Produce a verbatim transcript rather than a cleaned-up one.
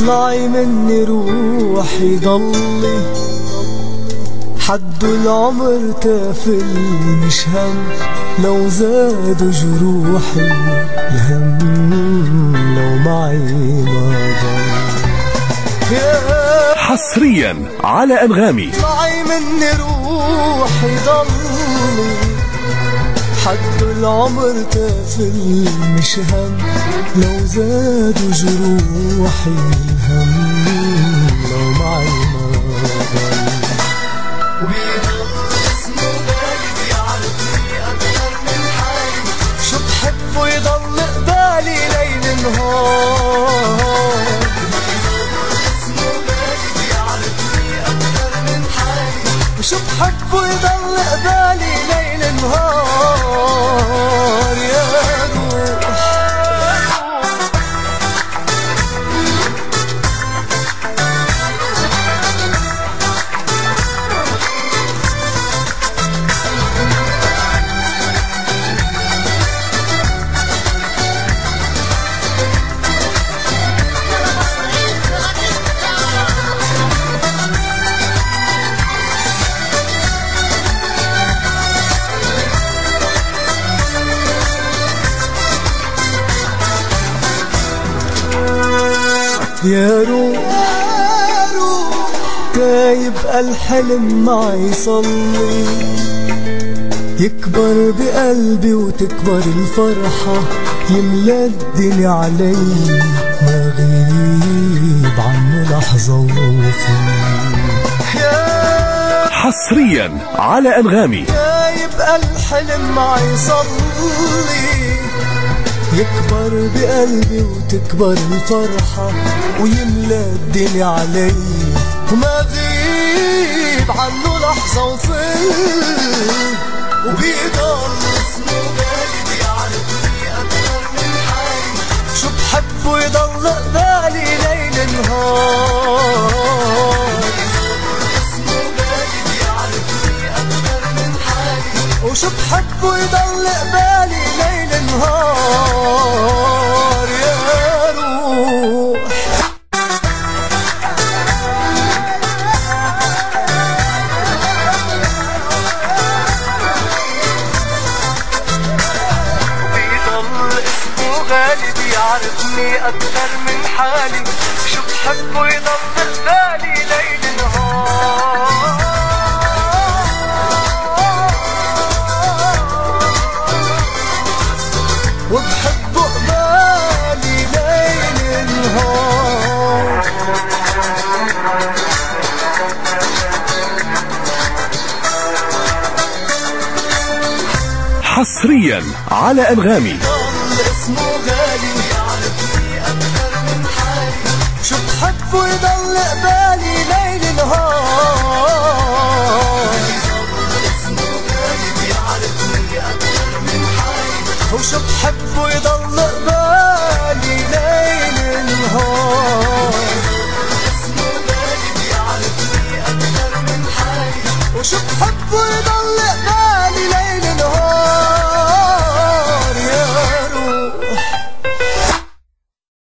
اطلعي مني روحي ضلي، حدو العمر تافل مش هم، لو زادوا جروحي الهم لو معي ما ضل. حصريا على أنغامي. اطلعي مني روحي ضلي، حدو العمر تافل مش هم، لو زادوا جروحي الهم لو معي ما ضل. وبيضل اسمه بالي بيعرفني أكتر من حالي، شو بحبه يضل قبالي ليل نهار. وبيضل اسمه بالي بيعرفني أكتر من حالي، وشو بحبه يضل قبالي ليل نهار. يا روح يا روح تايب الحلم معي صلي، يكبر بقلبي وتكبر الفرحة، يملى الدنيا علي ما غيب عنه لحظة وفي. حصريا على أنغامي. تايب الحلم معي صلي، يكبر بقلبي وتكبر الفرحة، ويملى الدنيا علي وما غيب عنه لحظة وفل. وبيضل اسمه بالي بيعرفني أكتر من حالي، شو بحبه يضل قبالي ليل نهار. اسمه بالي بيعرفني أكتر من حالي، وشو بحبه يضل قبالي ليل نهار. يا روح وبيضل اسمه غالي بيعرفني أكتر من حالي، شو بحبه يضل قبالي ليل نهار. وبحبه قبالي ليل نهار. حصريا على أنغامي. يضل اسمه غالي يعرفني أكتر من حالي، شو بحبه يضل قبالي ليل نهار. يضل اسمه غالي بيعرفني أكتر من حالي، وشو بحبه يضل